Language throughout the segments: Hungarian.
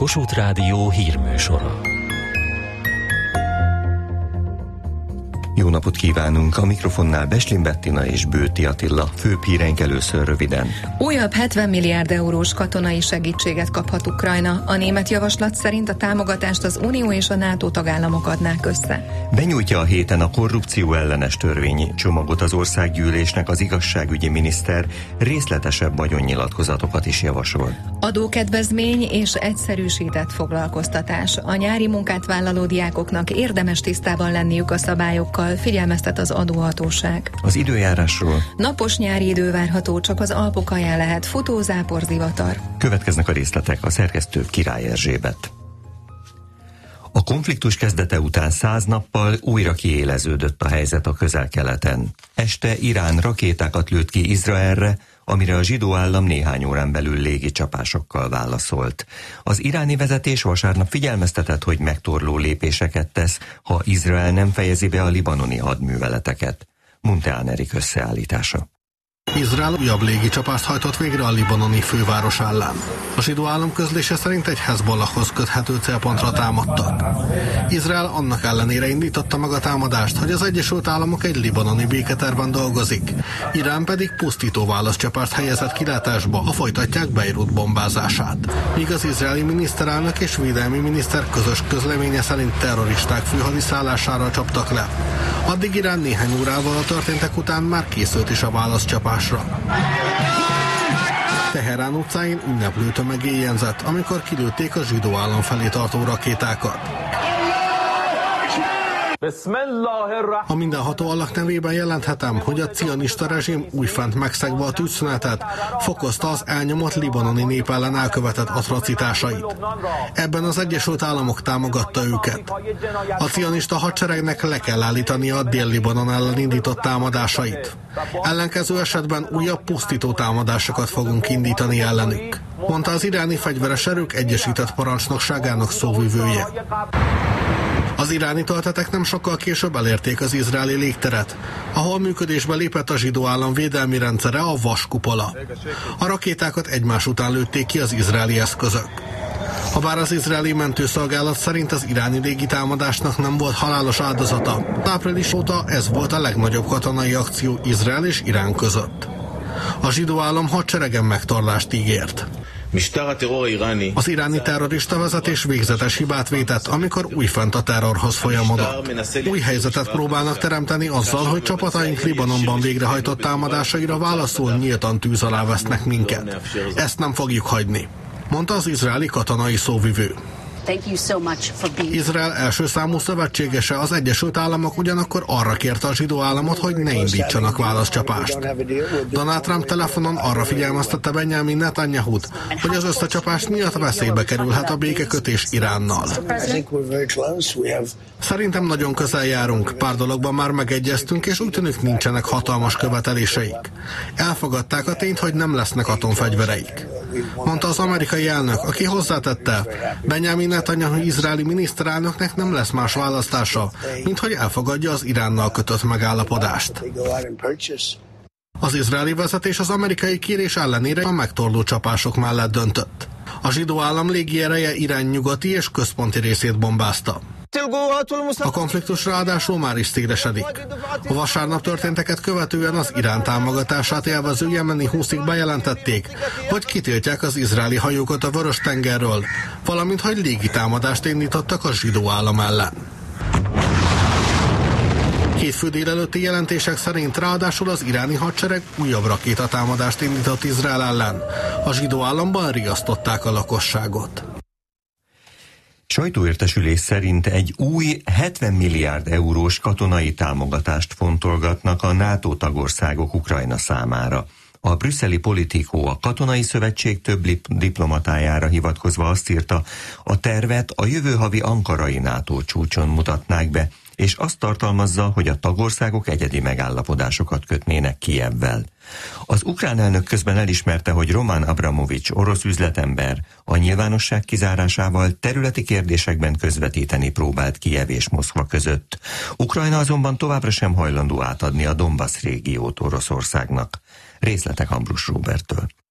Kossuth Rádió hírműsora. Jó napot kívánunk! A mikrofonnál Beslin Bettina és Bőti Attila. Főbb híreink először röviden. Újabb 70 milliárd eurós katonai segítséget kaphat Ukrajna. A német javaslat szerint a támogatást az Unió és a NATO tagállamok adnák össze. Benyújtja a héten a korrupció ellenes törvényi csomagot az országgyűlésnek az igazságügyi miniszter, részletesebb vagyonnyilatkozatokat is javasol. Adókedvezmény és egyszerűsített foglalkoztatás. A nyári munkát vállaló diákoknak érdemes tisztában lenniük a szabályokkal, figyelmeztet az adóhatóság. Az időjárásról. Napos nyári idő várható, csak az Alpok alján lehet futó, zápor, zivatar. Következnek a részletek, a szerkesztő Király Erzsébet. A konfliktus kezdete után 100 nappal újra kiéleződött a helyzet a Közel-Keleten. Este Irán rakétákat lőtt ki Izraelre, amire a zsidó állam néhány órán belül légicsapásokkal válaszolt. Az iráni vezetés vasárnap figyelmeztetett, hogy megtorló lépéseket tesz, ha Izrael nem fejezi be a libanoni hadműveleteket. Munteán Erik összeállítása. Izrael újabb légicsapást hajtott végre a libanoni főváros ellen. A zsidó állam közlése szerint egy Hezbollahhoz köthető célpontra támadtak. Izrael annak ellenére indította meg a támadást, hogy az Egyesült Államok egy libanoni béketervben dolgozik. Irán pedig pusztító válaszcsapást helyezett kilátásba, ha folytatják Beirut bombázását. Míg az izraeli miniszterelnök és védelmi miniszter közös közleménye szerint terroristák főhadiszállására csaptak le. Addig Irán néhány órával a történtek után már készült is a válaszcsapásra. Teherán utcáin ünneplő tömeg éjjenzett, amikor kilőtték a zsidó állam felé tartó rakétákat. A mindenható Allah nevében jelenthetem, hogy a cionista rezsim újfent megszegve a tűzszünetet fokozta az elnyomott libanoni nép ellen elkövetett atrocitásait. Ebben az Egyesült Államok támogatta őket. A cionista hadseregnek le kell állítania a Dél-Libanon ellen indított támadásait. Ellenkező esetben újabb pusztító támadásokat fogunk indítani ellenük, mondta az iráni fegyveres erők egyesített parancsnokságának szóvivője. Az iráni töltetek nem sokkal később elérték az izraeli légteret, ahol működésbe lépett a zsidó állam védelmi rendszere, a vaskupola. A rakétákat egymás után lőtték ki az izraeli eszközök. Habár az izraeli mentőszolgálat szerint az iráni légitámadásnak nem volt halálos áldozata, április óta ez volt a legnagyobb katonai akció Izrael és Irán között. A zsidó állam hadseregen megtorlást ígért. Az iráni terrorista vezetés végzetes hibát vétett, amikor újfent a terrorhoz folyamodott. Új helyzetet próbálnak teremteni azzal, hogy csapataink Libanonban végrehajtott támadásaira válaszul nyíltan tűz alá vesznek minket. Ezt nem fogjuk hagyni, mondta az izraeli katonai szóvivő. Izrael első számú szövetségese, az Egyesült Államok ugyanakkor arra kérte a zsidó államot, hogy ne indítsanak válaszcsapást. Donald Trump telefonon arra figyelmeztette Benjamin Netanyahut, hogy az összecsapás miatt veszélybe kerülhet a békekötés Iránnal. Szerintem nagyon közel járunk, pár dologban már megegyeztünk, és úgy tűnik nincsenek hatalmas követeléseik. Elfogadták a tényt, hogy nem lesznek atomfegyvereik, mondta az amerikai elnök, aki hozzátette, Benjamin Netanyahu izraeli miniszterelnöknek nem lesz más választása, mint hogy elfogadja az Iránnal kötött megállapodást. Az izraeli vezetés az amerikai kérés ellenére a megtorló csapások mellett döntött. A zsidó állam légiereje Irán nyugati és központi részét bombázta. A konfliktus ráadásul már is szélesedik. A vasárnap történteket követően az Irán támogatását élvező jemeni húszik bejelentették, hogy kitiltják az izraeli hajókat a Vörös-tengerről, valamint hogy légitámadást indítottak a zsidó állam ellen. Hétfő délelőtti jelentések szerint ráadásul az iráni hadsereg újabb rakétatámadást indított Izrael ellen. A zsidó államban riasztották a lakosságot. Sajtóértesülés szerint egy új 70 milliárd eurós katonai támogatást fontolgatnak a NATO tagországok Ukrajna számára. A brüsszeli Politico a katonai szövetség több diplomatájára hivatkozva azt írta, a tervet a jövő havi ankarai NATO csúcson mutatnák be, és azt tartalmazza, hogy a tagországok egyedi megállapodásokat kötnének Kijevvel. Az ukrán elnök közben elismerte, hogy Roman Abramovics orosz üzletember a nyilvánosság kizárásával területi kérdésekben közvetíteni próbált Kijev és Moszkva között. Ukrajna azonban továbbra sem hajlandó átadni a Donbass régiót Oroszországnak. Részletek Ambrus Róberttől.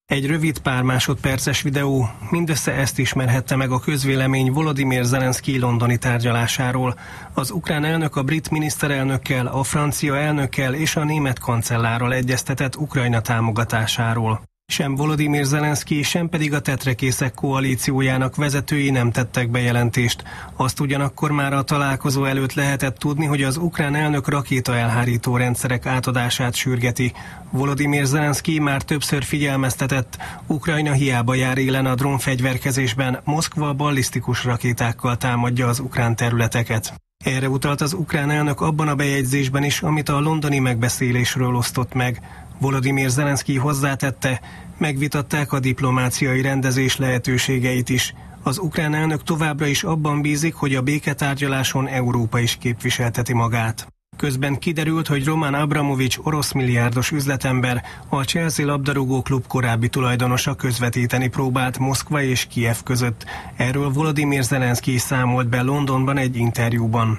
Egy rövid pár másodperces videó, mindössze ezt ismerhette meg a közvélemény Volodymyr Zelenszkij londoni tárgyalásáról. Az ukrán elnök a brit miniszterelnökkel, a francia elnökkel és a német kancellárral egyeztetett Ukrajna támogatásáról. Sem Volodymyr Zelenszkij, sem pedig a tetrekészek koalíciójának vezetői nem tettek bejelentést. Azt ugyanakkor már a találkozó előtt lehetett tudni, hogy az ukrán elnök rakétaelhárító rendszerek átadását sürgeti. Volodymyr Zelenszkij már többször figyelmeztetett, Ukrajna hiába jár élen a drónfegyverkezésben, Moszkva ballisztikus rakétákkal támadja az ukrán területeket. Erre utalt az ukrán elnök abban a bejegyzésben is, amit a londoni megbeszélésről osztott meg. Volodymyr Zelenszkij hozzátette, megvitatták a diplomáciai rendezés lehetőségeit is. Az ukrán elnök továbbra is abban bízik, hogy a béketárgyaláson Európa is képviselteti magát. Közben kiderült, hogy Roman Abramovics orosz milliárdos üzletember, a Chelsea labdarúgó klub korábbi tulajdonosa közvetíteni próbált Moszkva és Kijev között. Erről Volodymyr Zelenszkij számolt be Londonban egy interjúban.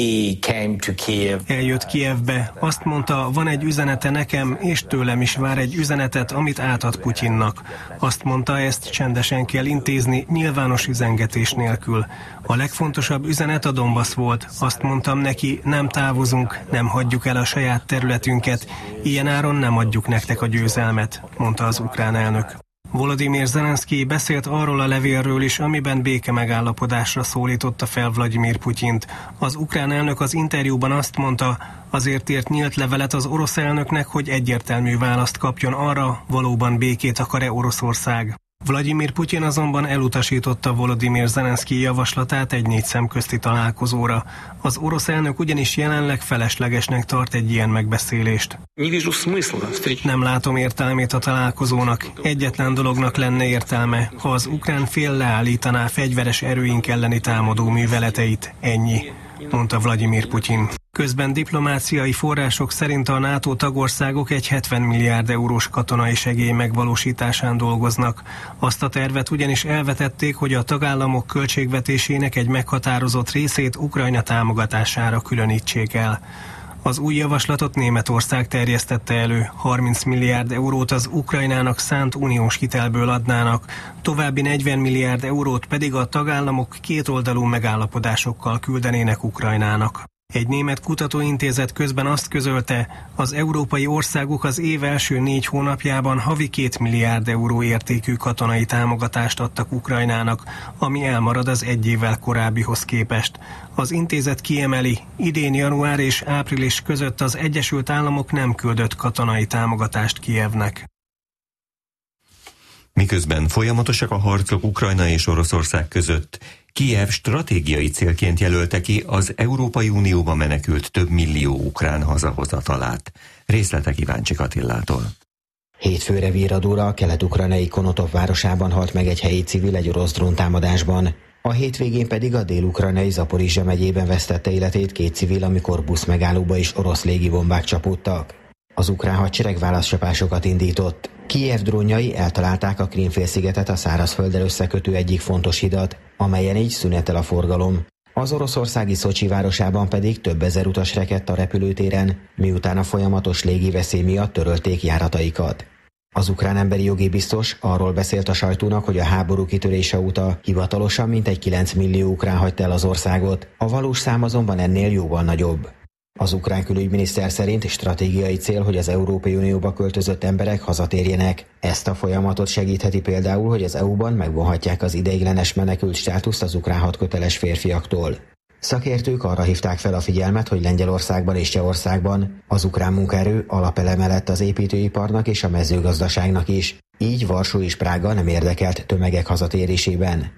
Eljött Kijevbe, azt mondta, van egy üzenete nekem, és tőlem is vár egy üzenetet, amit átad Putyinnak. Azt mondta, ezt csendesen kell intézni, nyilvános üzengetés nélkül. A legfontosabb üzenet a Donbasz volt. Azt mondtam neki, nem távozunk, nem hagyjuk el a saját területünket, ilyen áron nem adjuk nektek a győzelmet, mondta az ukrán elnök. Volodymyr Zelenszkij beszélt arról a levélről is, amiben béke megállapodásra szólította fel Vladimir Putyint. Az ukrán elnök az interjúban azt mondta, azért írt nyílt levelet az orosz elnöknek, hogy egyértelmű választ kapjon arra, valóban békét akar-e Oroszország. Vladimir Putyin azonban elutasította Volodymyr Zelenszkij javaslatát egy 4 szemközti találkozóra. Az orosz elnök ugyanis jelenleg feleslegesnek tart egy ilyen megbeszélést. Nem látom értelmét a találkozónak. Egyetlen dolognak lenne értelme, ha az ukrán fél leállítaná fegyveres erőink elleni támadó műveleteit. Ennyi, mondta Vladimir Putyin. Közben diplomáciai források szerint a NATO tagországok egy 70 milliárd eurós katonai segély megvalósításán dolgoznak. Azt a tervet ugyanis elvetették, hogy a tagállamok költségvetésének egy meghatározott részét Ukrajna támogatására különítsék el. Az új javaslatot Németország terjesztette elő, 30 milliárd eurót az Ukrajnának szánt uniós hitelből adnának, további 40 milliárd eurót pedig a tagállamok kétoldalú megállapodásokkal küldenének Ukrajnának. Egy német kutatóintézet közben azt közölte, az európai országok az év első 4 hónapjában havi 2 milliárd euró értékű katonai támogatást adtak Ukrajnának, ami elmarad az egy évvel korábbihoz képest. Az intézet kiemeli, idén január és április között az Egyesült Államok nem küldött katonai támogatást Kijevnek. Miközben folyamatosak a harcok Ukrajna és Oroszország között, Kijev stratégiai célként jelölte ki az Európai Unióba menekült több millió ukrán hazahozatalát. Részletek Iváncsik Attillától. Hétfőre virradóra a kelet-ukrajnai Konotop városában halt meg egy helyi civil egy orosz dróntámadásban. A hétvégén pedig a dél-ukrajnai Zaporizsja megyében vesztette életét 2 civil, amikor buszmegállóba is orosz légibombák csapódtak. Az ukrán hadsereg válaszcsapásokat indított. Kijev drónjai eltalálták a Krím-félszigetet a szárazfölddel összekötő egyik fontos hidat, amelyen így szünetel a forgalom. Az oroszországi Szocsi városában pedig több ezer utas rekedt a repülőtéren, miután a folyamatos légiveszély miatt törölték járataikat. Az ukrán emberi jogi biztos arról beszélt a sajtónak, hogy a háború kitörése óta hivatalosan mintegy 9 millió ukrán hagyta el az országot, a valós szám azonban ennél jóval nagyobb. Az ukrán külügyminiszter szerint stratégiai cél, hogy az Európai Unióba költözött emberek hazatérjenek. Ezt a folyamatot segítheti például, hogy az EU-ban megvonhatják az ideiglenes menekült státuszt az ukrán hadköteles férfiaktól. Szakértők arra hívták fel a figyelmet, hogy Lengyelországban és Csehországban az ukrán munkaerő alapeleme lett az építőiparnak és a mezőgazdaságnak is. Így Varsó és Prága nem érdekelt tömegek hazatérésében.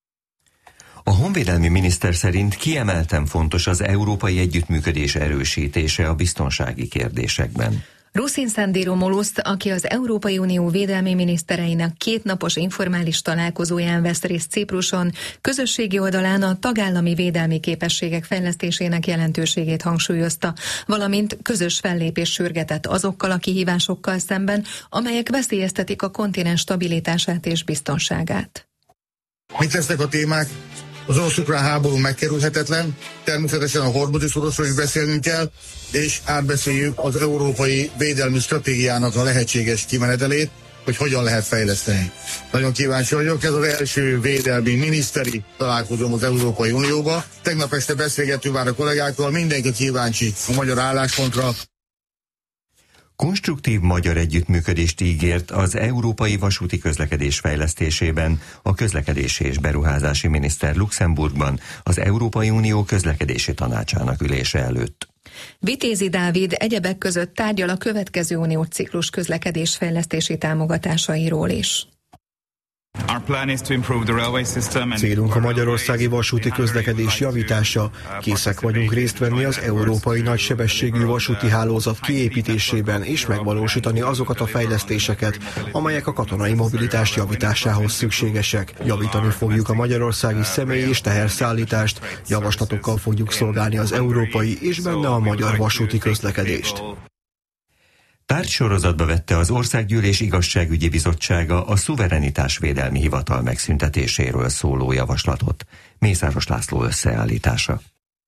A honvédelmi miniszter szerint kiemelten fontos az európai együttműködés erősítése a biztonsági kérdésekben. Ruszin Sandiro-Molus, aki az Európai Unió védelmi minisztereinek 2 napos informális találkozóján vesz részt Cipruson, közösségi oldalán a tagállami védelmi képességek fejlesztésének jelentőségét hangsúlyozta, valamint közös fellépés sürgetett azokkal a kihívásokkal szemben, amelyek veszélyeztetik a kontinens stabilitását és biztonságát. Mit lesznek a témák? Az orosz-ukrán háború megkerülhetetlen, természetesen a Hormuzdi szorosról is beszélnünk kell, és átbeszéljük az európai védelmi stratégiának a lehetséges kimenetelét, hogy hogyan lehet fejleszteni. Nagyon kíváncsi vagyok, ez az első védelmi miniszteri találkozom az Európai Unióba. Tegnap este beszélgettünk már a kollégákkal, mindenki kíváncsi a magyar álláspontra. Konstruktív magyar együttműködést ígért az európai vasúti közlekedés fejlesztésében a közlekedési és beruházási miniszter Luxemburgban az Európai Unió közlekedési tanácsának ülése előtt. Vitézi Dávid egyebek között tárgyal a következő uniós ciklus közlekedésfejlesztési támogatásairól is. Célunk a magyarországi vasúti közlekedés javítása. Készek vagyunk részt venni az európai nagysebességű vasúti hálózat kiépítésében és megvalósítani azokat a fejlesztéseket, amelyek a katonai mobilitás javításához szükségesek. Javítani fogjuk a magyarországi személy- és teherszállítást, javaslatokkal fogjuk szolgálni az európai és benne a magyar vasúti közlekedést. Tárgysorozatba vette az Országgyűlés Igazságügyi Bizottsága a Szuverenitásvédelmi Hivatal megszüntetéséről szóló javaslatot. Mészáros László összeállítása.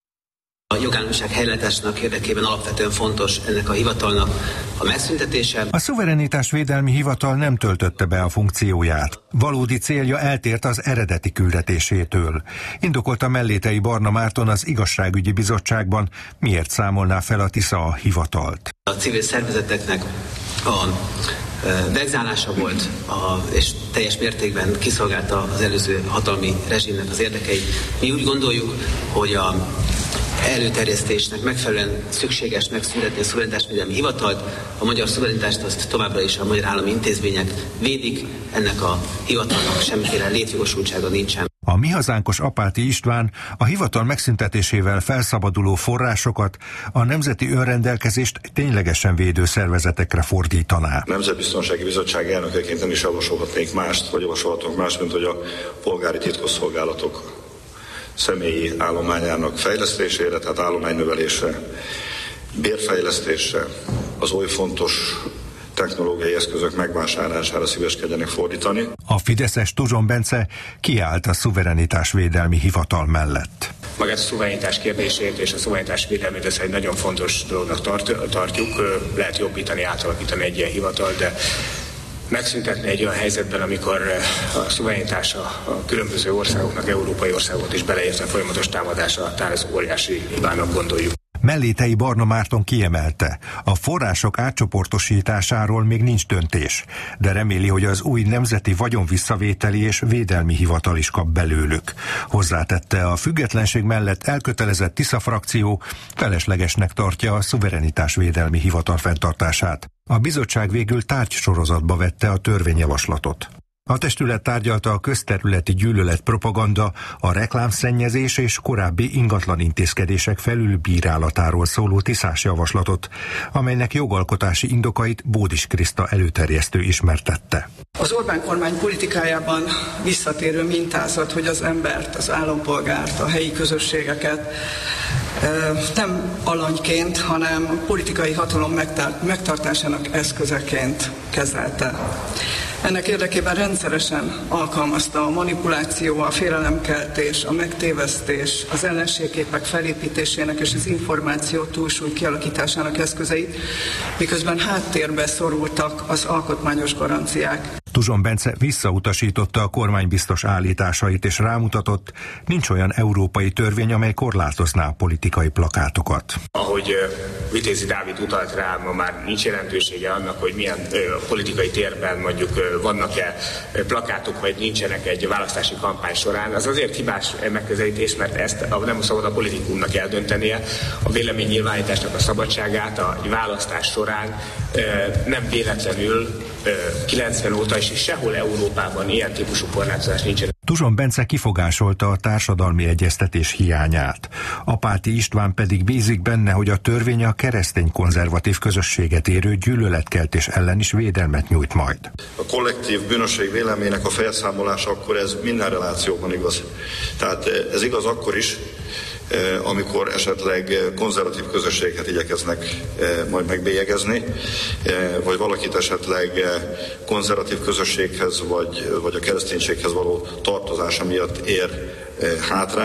A jogállamiság helyreállításának érdekében alapvetően fontos ennek a hivatalnak a megszüntetése. A Szuverenitásvédelmi Hivatal nem töltötte be a funkcióját. Valódi célja eltért az eredeti küldetésétől. Indokolta Mellétei Barna Márton az Igazságügyi Bizottságban, miért számolná fel a Tisza a hivatalt. A civil szervezeteknek a vegzálása volt, és teljes mértékben kiszolgálta az előző hatalmi rezsimnek az érdekeit. Mi úgy gondoljuk, hogy a előterjesztésnek megfelelően szükséges megszüntetni a szuverenitásvédelmi hivatalt. A magyar szuverenitást azt továbbra is a magyar állami intézmények védik, ennek a hivatalnak semmiféle létjogosultsága nincsen. A Mi Hazánkos Apáti István a hivatal megszüntetésével felszabaduló forrásokat a Nemzeti Önrendelkezést ténylegesen védő szervezetekre fordítaná. Nemzetbiztonsági Bizottság elnökeként nem is javasolhatnék mást, vagy javasolhatunk mást, mint hogy a polgári titkosszolgálatok személyi állományának fejlesztésére, tehát állománynövelésre, bérfejlesztésre, az oly fontos technológiai eszközök megvásárlására szíveskedjenek fordítani. A fideszes Tuzson Bence kiállt a Szuverenitásvédelmi Hivatal mellett. Magát a szuverenitás kérdését és a szuverenitás védelmét ezt egy nagyon fontos dolognak tartjuk. Lehet jobbítani, átalakítani egy ilyen hivatal, de megszüntetni egy olyan helyzetben, amikor a szuverenitás a különböző országoknak, európai országokat is beleértve folyamatos támadása, tehát ez óriási hibának gondoljuk. Mellétei Barna Márton kiemelte, a források átcsoportosításáról még nincs döntés, de reméli, hogy az új Nemzeti Vagyonvisszavételi és Védelmi Hivatal is kap belőlük. Hozzátette, a függetlenség mellett elkötelezett Tisza frakció feleslegesnek tartja a Szuverenitásvédelmi Hivatal fenntartását. A bizottság végül tárgysorozatba vette a törvényjavaslatot. A testület tárgyalta a közterületi gyűlöletpropaganda, a reklámszennyezés és korábbi ingatlan intézkedések felülbírálatáról szóló tiszás javaslatot, amelynek jogalkotási indokait Bódis Kriszta előterjesztő ismertette. Az Orbán kormány politikájában visszatérő mintázat, hogy az embert, az állampolgárt, a helyi közösségeket nem alanyként, hanem politikai hatalom megtartásának eszközeként kezelte. Ennek érdekében rendszeresen alkalmazta a manipuláció, a félelemkeltés, a megtévesztés, az ellenségképek felépítésének és az információ túlsúly kialakításának eszközeit, miközben háttérbe szorultak az alkotmányos garanciák. Tuzson Bence visszautasította a kormánybiztos állításait és rámutatott, nincs olyan európai törvény, amely korlátozná a politikai plakátokat. Ahogy Vitézi Dávid utalt rá, ma már nincs jelentősége annak, hogy milyen politikai térben mondjuk vannak-e plakátok, vagy nincsenek egy választási kampány során. Az azért hibás megközelítés, mert ezt nem szabad a politikumnak eldöntenie. A véleménynyilvánításnak a szabadságát a választás során nem véletlenül 90 óta és sehol Európában ilyen típusú korlátozás nincsen. Tuzson Bence kifogásolta a társadalmi egyeztetés hiányát. Apáti István pedig bízik benne, hogy a törvény a keresztény konzervatív közösséget érő gyűlöletkeltés ellen is védelmet nyújt majd. A kollektív bűnösség véleménynek a felszámolása akkor ez minden relációban igaz. Tehát ez igaz akkor is, amikor esetleg konzervatív közösségeket igyekeznek majd megbélyegezni, vagy valakit esetleg konzervatív közösséghez, vagy a kereszténységhez való tartozása miatt ér hátrány.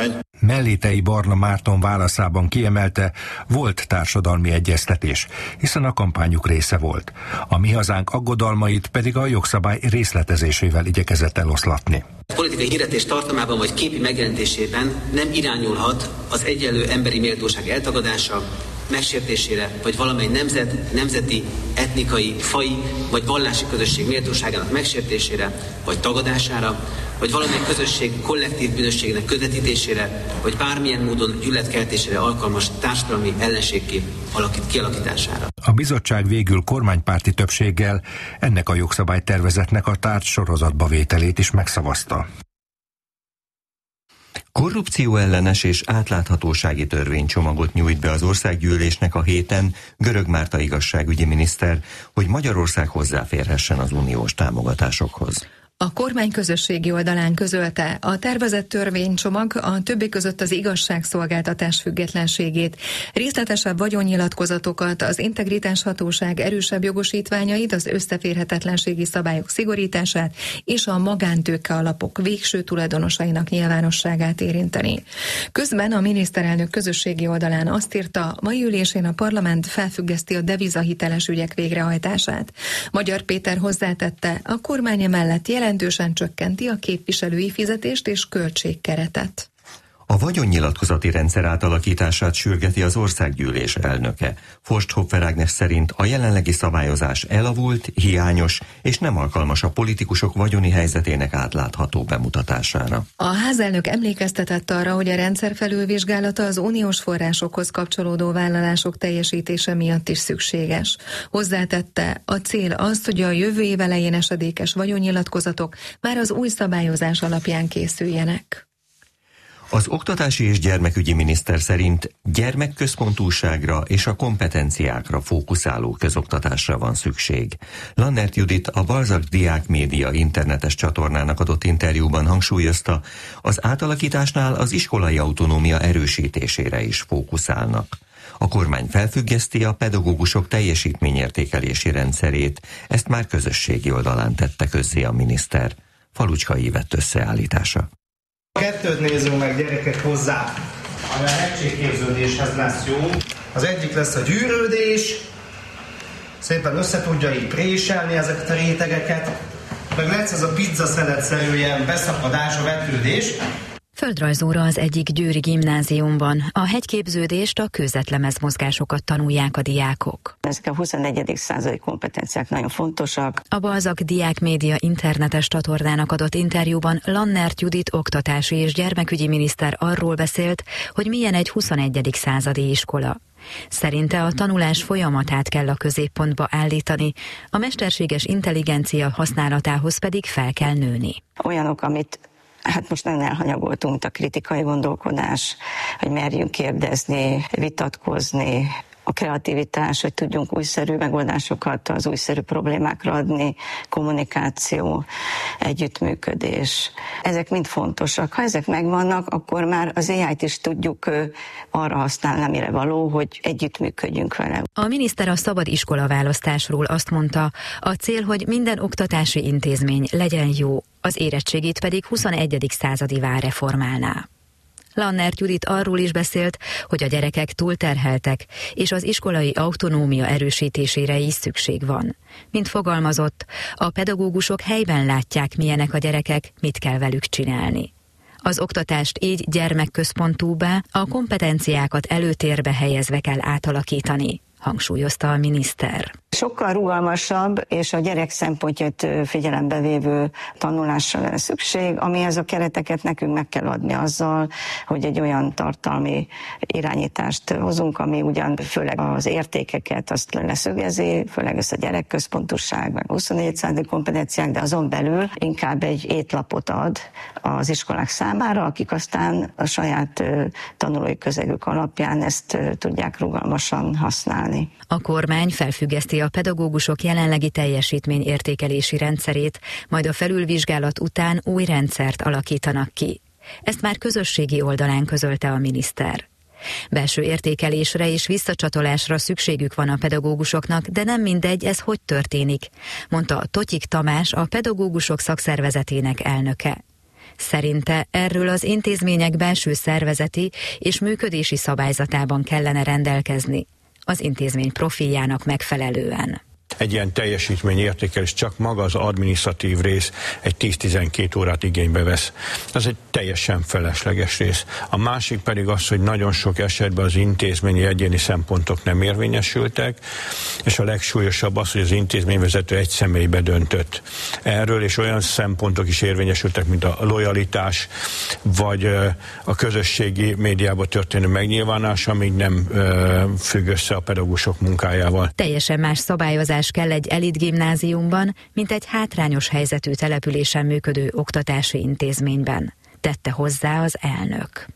Mellétei Barna Márton válaszában kiemelte, volt társadalmi egyeztetés, hiszen a kampányuk része volt. A Mi Hazánk aggodalmait pedig a jogszabály részletezésével igyekezett eloszlatni. A politikai hirdetés tartalmában vagy képi megjelentésében nem irányulhat az egyenlő emberi méltóság eltagadása, megsértésére, vagy valamely nemzeti, etnikai, faji vagy vallási közösség méltóságának megsértésére, vagy tagadására, vagy valamely közösség kollektív bűnösségnek közvetítésére, vagy bármilyen módon gyűlöletkeltésére alkalmas társadalmi ellenség kialakítására. A bizottság végül kormánypárti többséggel ennek a jogszabálytervezetnek a tárgy sorozatba vételét is megszavazta. Korrupció ellenes és átláthatósági törvénycsomagot nyújt be az országgyűlésnek a héten Görög Márta igazságügyi miniszter, hogy Magyarország hozzáférhessen az uniós támogatásokhoz. A kormány közösségi oldalán közölte, a tervezett törvénycsomag a többek között az igazságszolgáltatás függetlenségét, részletesebb vagyonnyilatkozatokat, az integritáshatóság erősebb jogosítványait, az összeférhetetlenségi szabályok szigorítását és a magántőke alapok végső tulajdonosainak nyilvánosságát érinteni. Közben a miniszterelnök közösségi oldalán azt írta, mai ülésén a parlament felfüggeszti a devizahiteles ügyek végrehajtását. Magyar Péter hozzátette, a kormány mellett jelentősen csökkenti a képviselői fizetést és költségkeretet. A vagyonnyilatkozati rendszer átalakítását sürgeti az országgyűlés elnöke. Forsthoffer Ágnes szerint a jelenlegi szabályozás elavult, hiányos és nem alkalmas a politikusok vagyoni helyzetének átlátható bemutatására. A házelnök emlékeztetett arra, hogy a rendszer felülvizsgálata az uniós forrásokhoz kapcsolódó vállalások teljesítése miatt is szükséges. Hozzátette, a cél az, hogy a jövő év elején esedékes vagyonnyilatkozatok már az új szabályozás alapján készüljenek. Az oktatási és gyermekügyi miniszter szerint gyermekközpontúságra és a kompetenciákra fókuszáló közoktatásra van szükség. Lannert Judit a Balzak Diák Média internetes csatornának adott interjúban hangsúlyozta, az átalakításnál az iskolai autonómia erősítésére is fókuszálnak. A kormány felfüggeszti a pedagógusok teljesítményértékelési rendszerét, ezt már közösségi oldalán tette közzé a miniszter. Falucska Ívett összeállítása. Kettőt nézzünk meg, gyerekek, hozzá, ami a hegységképződéshez lesz jó. Az egyik lesz a gyűrődés, szépen össze tudja így préselni ezeket a rétegeket, meg lesz ez a pizzaszeletszerű ilyen beszakadás, a vetődés. Földrajzóra az egyik győri gimnáziumban. A hegyképződést, a kőzetlemezmozgásokat tanulják a diákok. Ezek a 21. századi kompetenciák nagyon fontosak. A Balzak Diák Média internetes csatornának adott interjúban Lannert Judit oktatási és gyermekügyi miniszter arról beszélt, hogy milyen egy 21. századi iskola. Szerinte a tanulás folyamatát kell a középpontba állítani, a mesterséges intelligencia használatához pedig fel kell nőni. Olyanok, amit most nagyon elhanyagoltunk, mint a kritikai gondolkodás, hogy merjünk kérdezni, vitatkozni, a kreativitás, hogy tudjunk újszerű megoldásokat az újszerű problémákra adni, kommunikáció, együttműködés. Ezek mind fontosak. Ha ezek megvannak, akkor már az AI-t is tudjuk arra használni, amire való, hogy együttműködjünk vele. A miniszter a szabad iskola választásról azt mondta, a cél, hogy minden oktatási intézmény legyen jó, az érettségét pedig 21. századivá reformálná. Lannert Judit arról is beszélt, hogy a gyerekek túlterheltek, és az iskolai autonómia erősítésére is szükség van. Mint fogalmazott, a pedagógusok helyben látják, milyenek a gyerekek, mit kell velük csinálni. Az oktatást így gyermekközpontúbbá, a kompetenciákat előtérbe helyezve kell átalakítani, hangsúlyozta a miniszter. Sokkal rugalmasabb és a gyerek szempontját figyelembe vévő tanulásra lenne szükség, amihez a kereteket nekünk meg kell adni azzal, hogy egy olyan tartalmi irányítást hozunk, ami ugyan főleg az értékeket azt leszögezi, főleg ez a gyerekközpontúság, meg 24. századi kompetenciák, de azon belül inkább egy étlapot ad az iskolák számára, akik aztán a saját tanulói közegük alapján ezt tudják rugalmasan használni. A kormány felfüggeszti a pedagógusok jelenlegi teljesítményértékelési rendszerét, majd a felülvizsgálat után új rendszert alakítanak ki. Ezt már közösségi oldalán közölte a miniszter. Belső értékelésre és visszacsatolásra szükségük van a pedagógusoknak, de nem mindegy, ez hogy történik, mondta Totyik Tamás, a pedagógusok szakszervezetének elnöke. Szerinte erről az intézmények belső szervezeti és működési szabályzatában kellene rendelkezni, az intézmény profiljának megfelelően. Egy ilyen teljesítményértékelés csak maga az adminisztratív rész egy 10-12 órát igénybe vesz. Ez egy teljesen felesleges rész. A másik pedig az, hogy nagyon sok esetben az intézményi egyéni szempontok nem érvényesültek, és a legsúlyosabb az, hogy az intézményvezető egy személybe döntött erről, és olyan szempontok is érvényesültek, mint a lojalitás, vagy a közösségi médiában történő megnyilvánulás, amíg nem függ össze a pedagógusok munkájával. Teljesen más szabályozás kell egy elitgimnáziumban, mint egy hátrányos helyzetű településen működő oktatási intézményben, tette hozzá az elnök.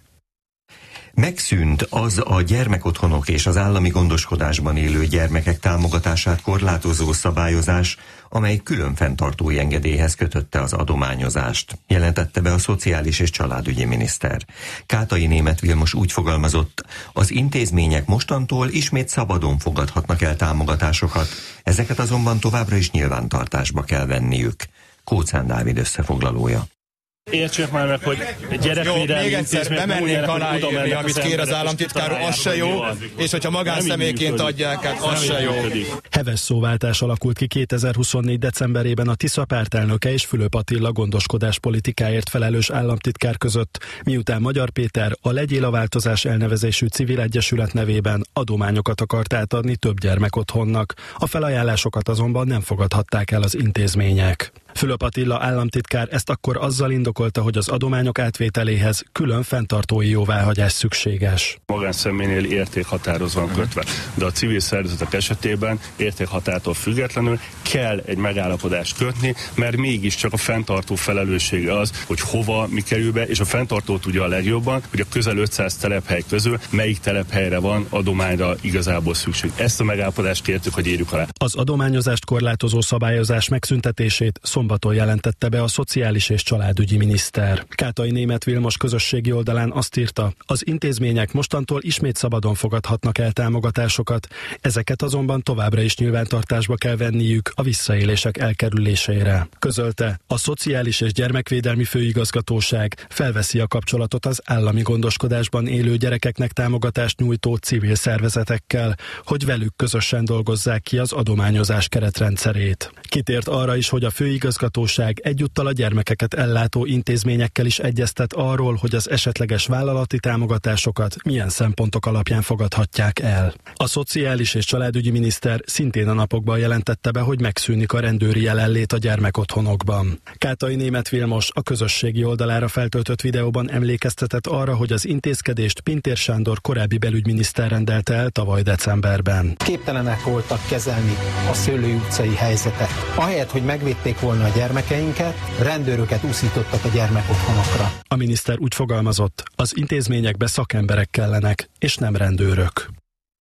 Megszűnt az a gyermekotthonok és az állami gondoskodásban élő gyermekek támogatását korlátozó szabályozás, amely külön fenntartói engedélyhez kötötte az adományozást, jelentette be a szociális és családügyi miniszter. Kátai Németh Vilmos úgy fogalmazott, az intézmények mostantól ismét szabadon fogadhatnak el támogatásokat, ezeket azonban továbbra is nyilvántartásba kell venniük. Kóczán Dávid összefoglalója. Értsük már meg, hogy gyerekvédelmi még egyszer bemennénk aláírni, amit kér az államtitkár, az se jó, és hogyha magánszemélyként adják, hát az se jó. Heves szóváltás alakult ki 2024. decemberében a Tisza pártelnöke és Fülöp Attila gondoskodás politikáért felelős államtitkár között, miután Magyar Péter a Legyél a Változás elnevezésű civil egyesület nevében adományokat akart átadni több gyermekotthonnak. A felajánlásokat azonban nem fogadhatták el az intézmények. Fülöp Attila államtitkár ezt akkor azzal indokolta, hogy az adományok átvételéhez külön fenntartói jóváhagyás szükséges. Magánszemélynél értékhatárhoz van kötve, de a civil szervezetek esetében értékhatártól függetlenül kell egy megállapodást kötni, mert mégiscsak a fenntartó felelőssége az, hogy hova mi kerül be, és a fenntartó tudja a legjobban, hogy a közel 500 telephely közül melyik telephelyre van adományra igazából szükség. Ezt a megállapodást kértük, hogy írjuk alá. Az adományozást korlátozó szabályozás megszüntetését szombaton jelentette be a szociális és családügyi miniszter. Kátai Németh Vilmos közösségi oldalán azt írta, az intézmények mostantól ismét szabadon fogadhatnak el támogatásokat, ezeket azonban továbbra is nyilvántartásba kell venniük a visszaélések elkerülésére. Közölte, a Szociális és Gyermekvédelmi Főigazgatóság felveszi a kapcsolatot az állami gondoskodásban élő gyerekeknek támogatást nyújtó civil szervezetekkel, hogy velük közösen dolgozzák ki az adományozás keretrendszerét. Kitért arra is, hogy a főigazgatóság egyúttal a gyermekeket ellátó intézményekkel is egyeztet arról, hogy az esetleges vállalati támogatásokat milyen szempontok alapján fogadhatják el. A szociális és családügyi miniszter szintén a napokban jelentette be, hogy megszűnik a rendőri jelenlét a gyermekotthonokban. Kátai Németh Vilmos a közösségi oldalára feltöltött videóban emlékeztetett arra, hogy az intézkedést Pintér Sándor korábbi belügyminiszter rendelte el tavaly decemberben. Képtelenek voltak kezelni a Szőlői utcai helyzetet. Ahelyett, hogy megvédték volna a gyermekeinket, rendőröket úszítottak a gyermekotthonokra. A miniszter úgy fogalmazott, az intézményekbe szakemberek kellenek, és nem rendőrök.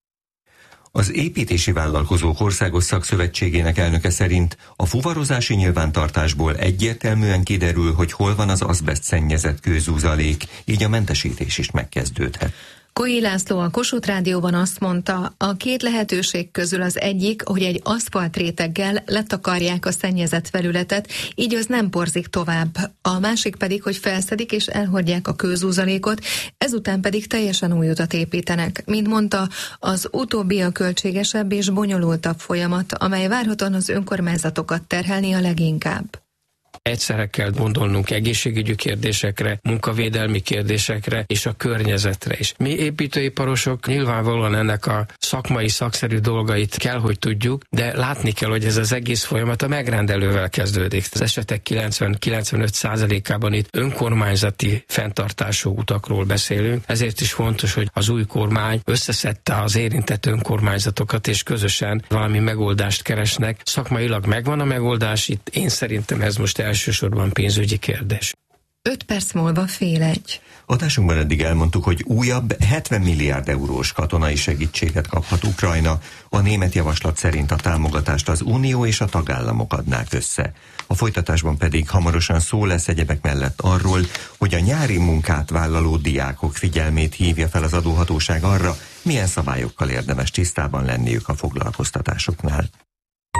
Az Építési Vállalkozók Országos Szakszövetségének elnöke szerint a fuvarozási nyilvántartásból egyértelműen kiderül, hogy hol van az azbeszt szennyezett kőzúzalék, így a mentesítés is megkezdődhet. Koly László a Kossuth Rádióban azt mondta, a két lehetőség közül az egyik, hogy egy aszfaltréteggel letakarják a szennyezett felületet, így az nem porzik tovább. A másik pedig, hogy felszedik és elhordják a kőzúzalékot, ezután pedig teljesen új utat építenek. Mint mondta, az utóbbi a költségesebb és bonyolultabb folyamat, amely várhatóan az önkormányzatokat terhelni a leginkább. Egyszerre kell gondolnunk egészségügyi kérdésekre, munkavédelmi kérdésekre és a környezetre is. Mi építőiparosok nyilvánvalóan ennek a szakmai, szakszerű dolgait kell, hogy tudjuk, de látni kell, hogy ez az egész folyamat a megrendelővel kezdődik. Az esetek 90-95%-ában itt önkormányzati fenntartású utakról beszélünk, ezért is fontos, hogy az új kormány összeszedte az érintett önkormányzatokat, és közösen valami megoldást keresnek. Szakmailag megvan a megoldás, itt én szerintem ez most elsősorban pénzügyi kérdés. 5 perc múlva 1:30. Adásunkban eddig elmondtuk, hogy újabb 70 milliárd eurós katonai segítséget kaphat Ukrajna. A német javaslat szerint a támogatást az Unió és a tagállamok adnák össze. A folytatásban pedig hamarosan szó lesz egyebek mellett arról, hogy a nyári munkát vállaló diákok figyelmét hívja fel az adóhatóság arra, milyen szabályokkal érdemes tisztában lenniük a foglalkoztatásoknál.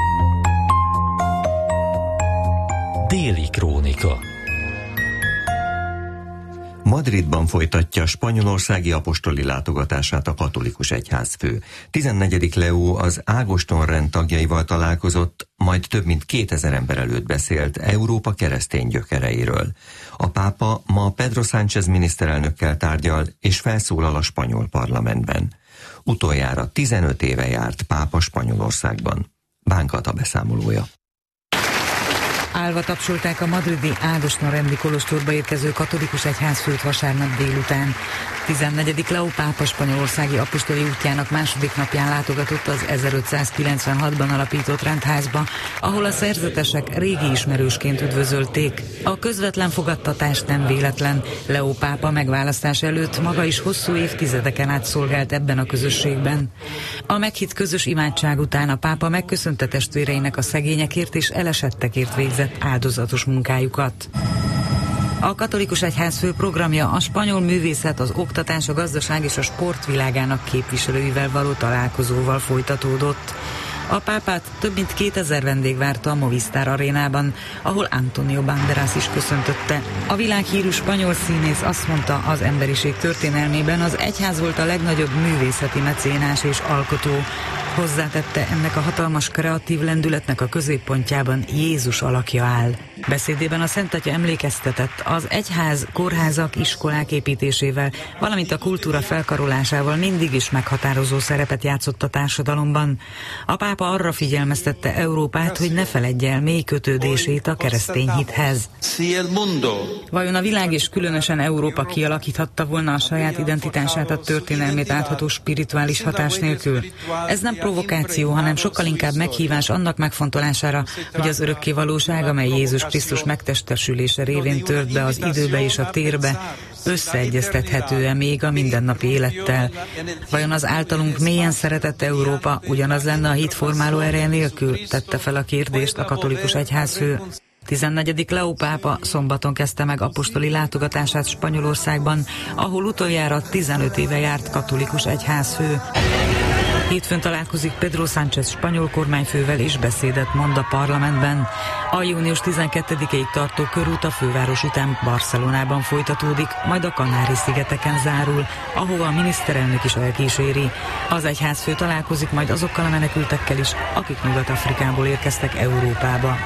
Déli Krónika. Madridban folytatja spanyolországi apostoli látogatását a katolikus egyházfő. 14. Leó az Ágoston-rend tagjaival találkozott, majd több mint 2000 ember előtt beszélt Európa keresztény gyökereiről. A pápa ma Pedro Sánchez miniszterelnökkel tárgyal és felszólal a spanyol parlamentben. Utoljára 15 éve járt pápa Spanyolországban. Bánkata beszámolója. Állva tapsolták a madridi Ágoston-rendi kolostorba érkező katolikus egyházfőt vasárnap délután. 14. Leó pápa spanyolországi apostoli útjának második napján látogatott az 1596-ban alapított rendházba, ahol a szerzetesek régi ismerősként üdvözölték. A közvetlen fogadtatás nem véletlen. Leó pápa megválasztás előtt maga is hosszú évtizedeken át szolgált ebben a közösségben. A meghitt közös imádság után a pápa megköszönte testvéreinek a szegényekért és elesettekért végzett áldozatos munkájukat. A katolikus egyházfő programja a spanyol művészet, az oktatás, a gazdaság és a sport világának képviselőivel való találkozóval folytatódott. A pápát több mint 2000 vendég várta a Movistar arénában, ahol Antonio Banderas is köszöntötte. A világhírű spanyol színész azt mondta, az emberiség történelmében az egyház volt a legnagyobb művészeti mecénás és alkotó. Hozzátette, ennek a hatalmas kreatív lendületnek a középpontjában Jézus alakja áll. Beszédében a Szent Atya emlékeztetett, az egyház kórházak, iskolák építésével, valamint a kultúra felkarolásával mindig is meghatározó szerepet játszott a társadalomban. A pápa arra figyelmeztette Európát, hogy ne feledje el mély kötődését a keresztény hithez. Vajon a világ és különösen Európa kialakíthatta volna a saját identitását, a történelmét átható spirituális hatás nélkül? Ez nem provokáció, hanem sokkal inkább meghívás annak megfontolására, hogy az örökké valóság, amely Jézus Krisztus megtestesülése révén tört be az időbe és a térbe, összeegyeztethető-e még a mindennapi élettel? Vajon az általunk mélyen szeretett Európa ugyanaz lenne a hitformáló ereje nélkül? Tette fel a kérdést a katolikus egyházfő. 14. Leó pápa szombaton kezdte meg apostoli látogatását Spanyolországban, ahol utoljára 15 éve járt katolikus egyházfő. Hétfőn találkozik Pedro Sánchez spanyol kormányfővel és beszédet mond a parlamentben. A június 12-ig tartó körút a főváros után Barcelonában folytatódik, majd a Kanári-szigeteken zárul, ahova a miniszterelnök is elkíséri. Az egyházfő találkozik majd azokkal a menekültekkel is, akik Nyugat-Afrikából érkeztek Európába.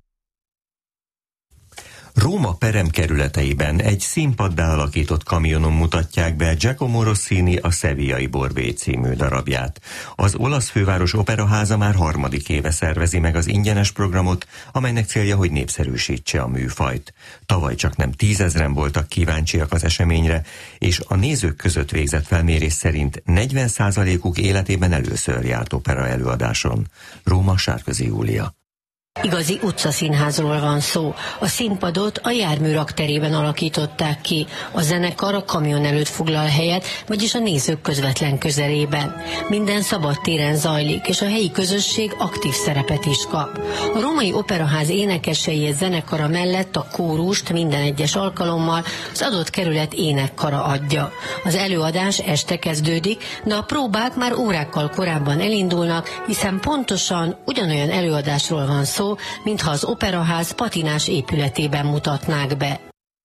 Róma peremkerületeiben egy színpaddá alakított kamionon mutatják be Giacomo Rossini a Sevillai Borbé című darabját. Az olasz főváros operaháza már harmadik éve szervezi meg az ingyenes programot, amelynek célja, hogy népszerűsítse a műfajt. Tavaly csak nem 10 000-en voltak kíváncsiak az eseményre, és a nézők között végzett felmérés szerint 40%-uk életében először járt opera előadáson. Róma, Sárközi Júlia. Igazi utcaszínházról van szó. A színpadot a járműrak terében alakították ki. A zenekar a kamion előtt foglal helyet, vagyis a nézők közvetlen közelében. Minden szabad téren zajlik, és a helyi közösség aktív szerepet is kap. A Római Operaház énekesei zenekara mellett a kórust minden egyes alkalommal az adott kerület énekkara adja. Az előadás este kezdődik, de a próbák már órákkal korábban elindulnak, hiszen pontosan ugyanolyan előadásról van szó, mintha az operaház patinás épületében mutatnák be.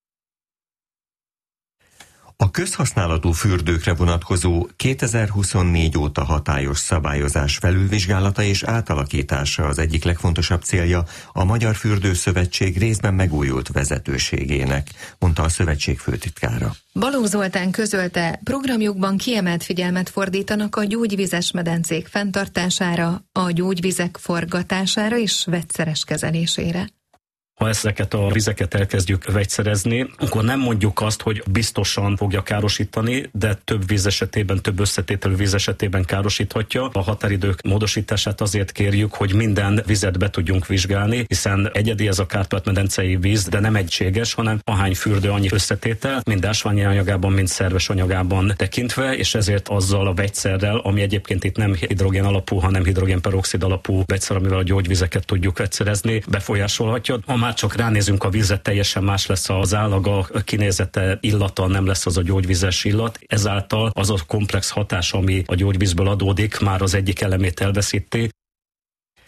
A közhasználatú fürdőkre vonatkozó 2024 óta hatályos szabályozás felülvizsgálata és átalakítása az egyik legfontosabb célja a Magyar Fürdőszövetség részben megújult vezetőségének, mondta a szövetség főtitkára. Balogh Zoltán közölte, programjukban kiemelt figyelmet fordítanak a gyógyvizes medencék fenntartására, a gyógyvizek forgatására és vegyszeres kezelésére. Ha ezeket a vizeket elkezdjük vegyszerezni, akkor nem mondjuk azt, hogy biztosan fogja károsítani, de több víz esetében, több összetételű víz esetében károsíthatja. A határidők módosítását azért kérjük, hogy minden vizet be tudjunk vizsgálni, hiszen egyedi ez a Kárpát-medencei víz, de nem egységes, hanem ahány fürdő, annyi összetétel, mind ásványi anyagában, mind szerves anyagában tekintve, és ezért azzal a vegyszerrel, ami egyébként itt nem hidrogén alapú, hanem hidrogénperoxid alapú vegyszer, amivel a gyógyvizeket tudjuk vegyszerezni, befolyásolhatja. Már csak ránézünk a vízre, teljesen más lesz az állaga, a kinézete, illata, nem lesz az a gyógyvizes illat. Ezáltal az a komplex hatás, ami a gyógyvízből adódik, már az egyik elemét elveszíti.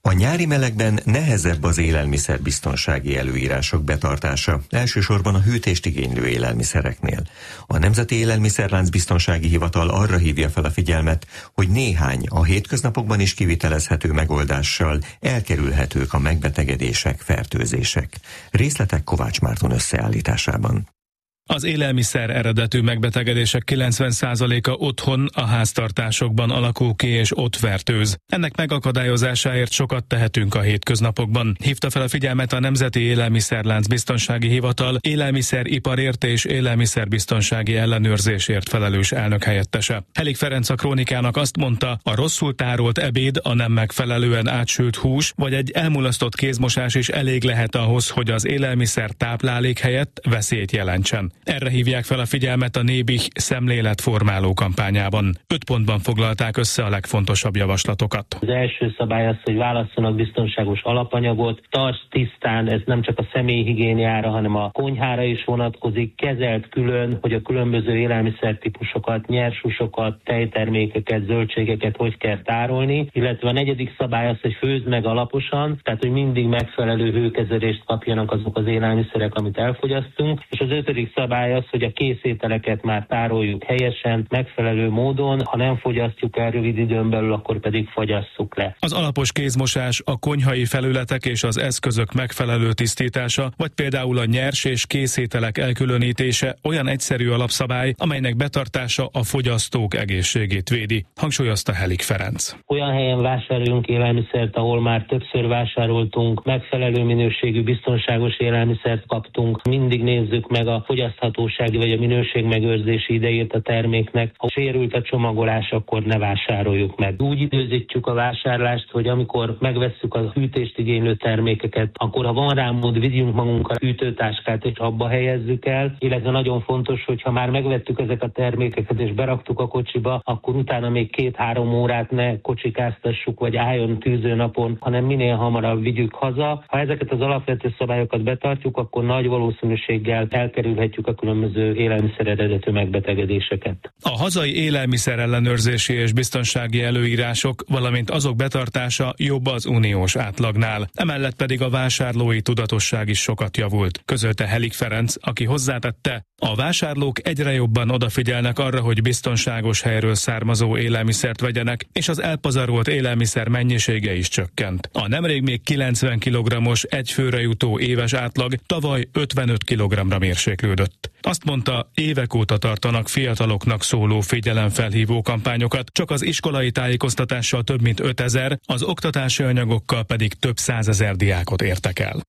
A nyári melegben nehezebb az élelmiszerbiztonsági előírások betartása, elsősorban a hűtést igénylő élelmiszereknél. A Nemzeti Élelmiszerlánc Biztonsági Hivatal arra hívja fel a figyelmet, hogy néhány a hétköznapokban is kivitelezhető megoldással elkerülhetők a megbetegedések, fertőzések. Részletek Kovács Márton összeállításában. Az élelmiszer eredetű megbetegedések 90%-a otthon, a háztartásokban alakul ki és ott fertőz. Ennek megakadályozásáért sokat tehetünk a hétköznapokban. Hívta fel a figyelmet a Nemzeti Élelmiszerlánc Biztonsági Hivatal élelmiszeriparért és élelmiszerbiztonsági ellenőrzésért felelős elnökhelyettese. Helik Ferenc a Krónikának azt mondta, a rosszul tárolt ebéd, a nem megfelelően átsült hús vagy egy elmulasztott kézmosás is elég lehet ahhoz, hogy az élelmiszer táplálék helyett veszélyt jelentsen. Erre hívják fel a figyelmet a Nébih szemléletformáló kampányában. 5 pontban foglalták össze a legfontosabb javaslatokat. Az első szabály az, hogy válasszanak biztonságos alapanyagot, tarts tisztán, ez nem csak a személyhigiéniára, hanem a konyhára is vonatkozik, kezelt külön, hogy a különböző élelmiszertípusokat, nyershúsokat, tejtermékeket, zöldségeket hogy kell tárolni, illetve a 4. szabály az, hogy főzd meg alaposan, tehát hogy mindig megfelelő hőkezelést kapjanak azok az élelmiszerek, amit elfogyasztunk, és az 5. szabály az, hogy a készételeket már tároljuk helyesen, megfelelő módon, ha nem fogyasztjuk el rövid időn belül, akkor pedig fogyasszuk le. Az alapos kézmosás, a konyhai felületek és az eszközök megfelelő tisztítása, vagy például a nyers és készételek elkülönítése olyan egyszerű alapszabály, amelynek betartása a fogyasztók egészségét védi, hangsúlyozta Helik Ferenc. Olyan helyen vásároljunk élelmiszert, ahol már többször vásároltunk, megfelelő minőségű, biztonságos élelmiszert kaptunk, mindig nézzük meg a fogyaszthatósági vagy a minőségmegőrzési idejét a terméknek. Ha sérült a csomagolás, akkor ne vásároljuk meg. Úgy időzítjük a vásárlást, hogy amikor megvesszük a hűtést igénylő termékeket, akkor ha van rá mód, vigyünk magunkkal hűtőtáskát és abba helyezzük el, illetve nagyon fontos, hogy ha már megvettük ezek a termékeket és beraktuk a kocsiba, akkor utána még 2-3 órát ne kocsikáztassuk, vagy álljon tűzőnapon, hanem minél hamarabb vigyük haza. Ha ezeket az alapvető szabályokat betartjuk, akkor nagy valószínűséggel elkerülhetjük a különböző élelmiszer eredetű megbetegedéseket. A hazai élelmiszer ellenőrzési és biztonsági előírások, valamint azok betartása jobb az uniós átlagnál. Emellett pedig a vásárlói tudatosság is sokat javult, közölte Helik Ferenc, aki hozzátette, a vásárlók egyre jobban odafigyelnek arra, hogy biztonságos helyről származó élelmiszert vegyenek, és az elpazarolt élelmiszer mennyisége is csökkent. A nemrég még 90 kg-os egy főre jutó éves átlag tavaly 55 kg-ra mérséklődött. Azt mondta, évek óta tartanak fiataloknak szóló figyelemfelhívó kampányokat, csak az iskolai tájékoztatással több mint 5000, az oktatási anyagokkal pedig több 100 000 diákot értek el.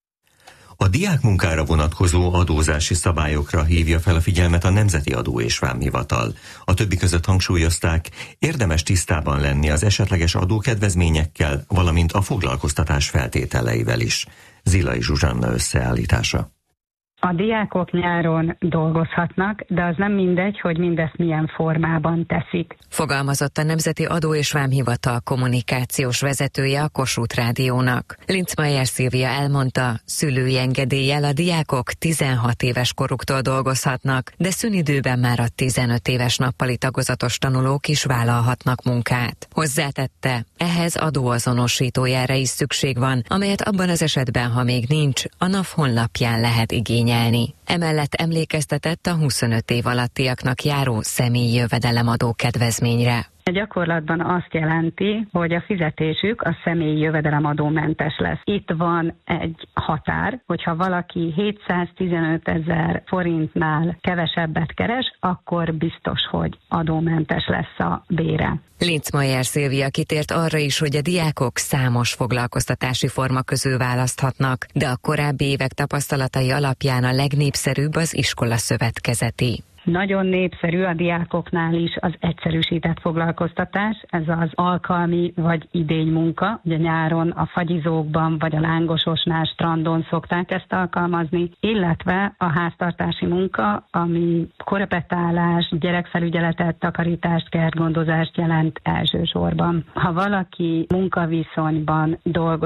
A diákmunkára vonatkozó adózási szabályokra hívja fel a figyelmet a Nemzeti Adó és Vámhivatal. A többi között hangsúlyozták, érdemes tisztában lenni az esetleges adókedvezményekkel, valamint a foglalkoztatás feltételeivel is. Zilai Zsuzsanna összeállítása. A diákok nyáron dolgozhatnak, de az nem mindegy, hogy mindezt milyen formában teszik. Fogalmazott a Nemzeti Adó és Vámhivatal kommunikációs vezetője a Kossuth Rádiónak. Linzmeier Szilvia elmondta, szülői engedéllyel a diákok 16 éves koruktól dolgozhatnak, de szünidőben már a 15 éves nappali tagozatos tanulók is vállalhatnak munkát. Hozzátette, ehhez adóazonosítójára is szükség van, amelyet abban az esetben, ha még nincs, a NAV honlapján lehet igényelni. Emellett emlékeztetett a 25 év alattiaknak járó személyi jövedelemadó kedvezményre. Gyakorlatban azt jelenti, hogy a fizetésük a személyi jövedelemadómentes lesz. Itt van egy határ, hogyha valaki 715 000 forintnál kevesebbet keres, akkor biztos, hogy adómentes lesz a bére. Linzmeier Szilvia kitért arra is, hogy a diákok számos foglalkoztatási forma közül választhatnak, de a korábbi évek tapasztalatai alapján a legnépszerűbb az iskola szövetkezeti. Nagyon népszerű a diákoknál is az egyszerűsített foglalkoztatás, ez az alkalmi vagy idénymunka. Ugye nyáron a fagyizókban vagy a lángososnál, strandon szokták ezt alkalmazni, illetve a háztartási munka, ami korepetálás, gyerekfelügyeletet, takarítást, kertgondozást jelent elsősorban. Ha valaki munkaviszonyban dolgozik,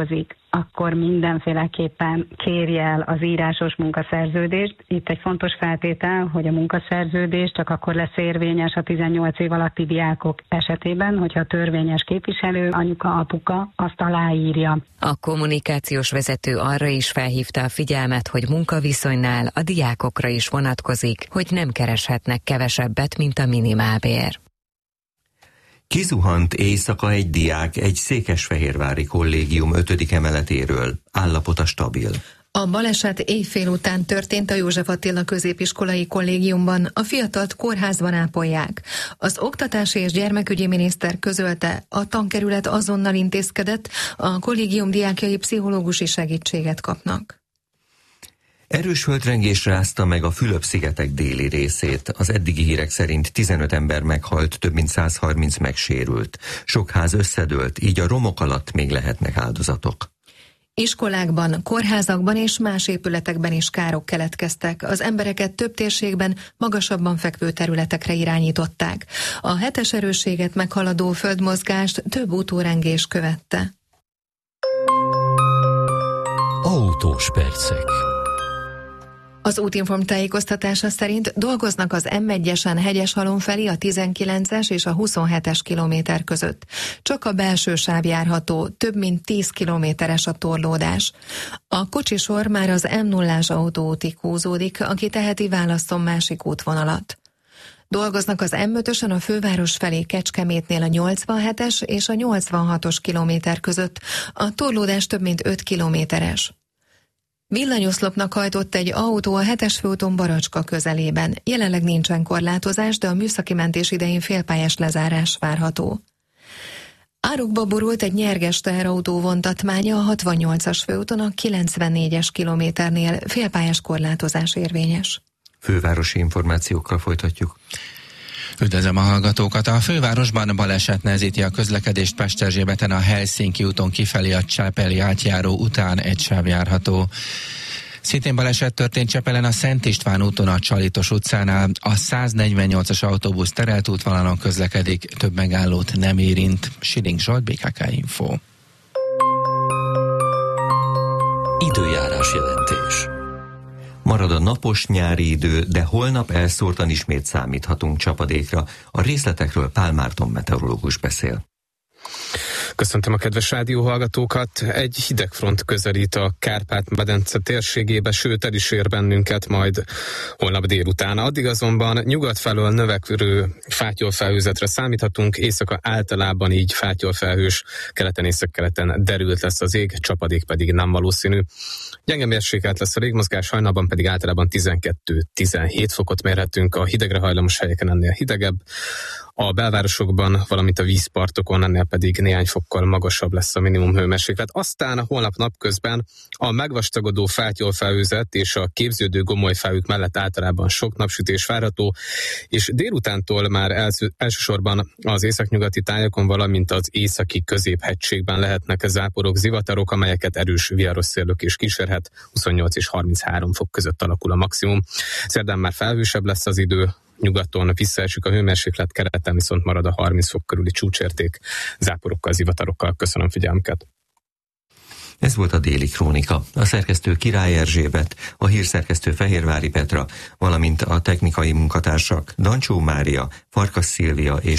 akkor mindenféleképpen kérje el az írásos munkaszerződést. Itt egy fontos feltétel, hogy a munkaszerződés csak akkor lesz érvényes a 18 év alatti diákok esetében, hogyha a törvényes képviselő, anyuka, apuka azt aláírja. A kommunikációs vezető arra is felhívta a figyelmet, hogy munkaviszonynál a diákokra is vonatkozik, hogy nem kereshetnek kevesebbet, mint a minimálbér. Kizuhant éjszaka egy diák egy székesfehérvári kollégium 5. emeletéről. Állapota stabil. A baleset éjfél után történt a József Attila középiskolai kollégiumban, a fiatalt kórházban ápolják. Az oktatási és gyermekügyi miniszter közölte, a tankerület azonnal intézkedett, a kollégium diákjai pszichológusi segítséget kapnak. Erős földrengés rázta meg a Fülöp-szigetek déli részét. Az eddigi hírek szerint 15 ember meghalt, több mint 130 megsérült. Sok ház összedőlt, így a romok alatt még lehetnek áldozatok. Iskolákban, kórházakban és más épületekben is károk keletkeztek. Az embereket több térségben, magasabban fekvő területekre irányították. A 7-es erősséget meghaladó földmozgást több utórengés követte. Autós percek. Az Útinform tájékoztatása szerint dolgoznak az M1-esen Hegyeshalom felé a 19-es és a 27-es kilométer között. Csak a belső sáv járható, több mint 10 kilométeres a torlódás. A kocsisor már az M0-ás autóútig húzódik, aki teheti válasszon másik útvonalat. Dolgoznak az M5-ösen a főváros felé Kecskemétnél a 87-es és a 86-os kilométer között. A torlódás több mint 5 kilométeres. Villanyoszlopnak hajtott egy autó a 7-es főúton Baracska közelében. Jelenleg nincsen korlátozás, de a műszaki mentés idején félpályás lezárás várható. Árokba borult egy nyerges teherautó vontatmánya a 68-as főúton a 94-es kilométernél, félpályás korlátozás érvényes. Fővárosi információkkal folytatjuk. Üdvözlöm a hallgatókat! A fővárosban baleset nehezíti a közlekedést Pesterzsébeten a Helsinki úton kifelé a Csepeli átjáró után egy sáv járható. Szintén baleset történt Csepelen a Szent István úton a Csalitos utcánál. A 148-as autóbusz terelt útvonalon közlekedik, több megállót nem érint. Siling Zsolt, BKK Info. Időjárás jelentés. Marad a napos nyári idő, de holnap elszórtan ismét számíthatunk csapadékra. A részletekről Pál Márton meteorológus beszél. Köszöntöm a kedves rádióhallgatókat! Egy hidegfront közelít a Kárpát-medence térségébe, sőt el is ér bennünket majd holnap délután. Addig azonban nyugat felől növekvő fátyolfelhőzetre számíthatunk, éjszaka általában így fátyolfelhős, keleten északkeleten derült lesz az ég, csapadék pedig nem valószínű. Gyenge mérsékelt lesz a légmozgás, hajnalban pedig általában 12-17 fokot mérhetünk, a hidegre hajlamos helyeken ennél hidegebb. A belvárosokban, valamint a vízpartokon ennél pedig néhány fokkal magasabb lesz a minimum hőmérséklet. Aztán holnap napközben a megvastagodó fátyolfelhőzet és a képződő gomolyfelhők mellett általában sok napsütés várható, és délutántól már elsősorban az északnyugati tájakon, valamint az északi középhegységben lehetnek záporok, zivatarok, amelyeket erős viharos szélök is kísérhet, 28 és 33 fok között alakul a maximum. Szerdán már felhősebb lesz az idő, nyugaton visszaesik a hőmérséklet, keleten viszont marad a 30 fok körüli csúcsérték, záporokkal, zivatarokkal. Köszönöm figyelmüket! Ez volt a Déli Krónika. A szerkesztő Király Erzsébet, a hírszerkesztő Fehérvári Petra, valamint a technikai munkatársak Dancsó Mária, Farkas Szilvia és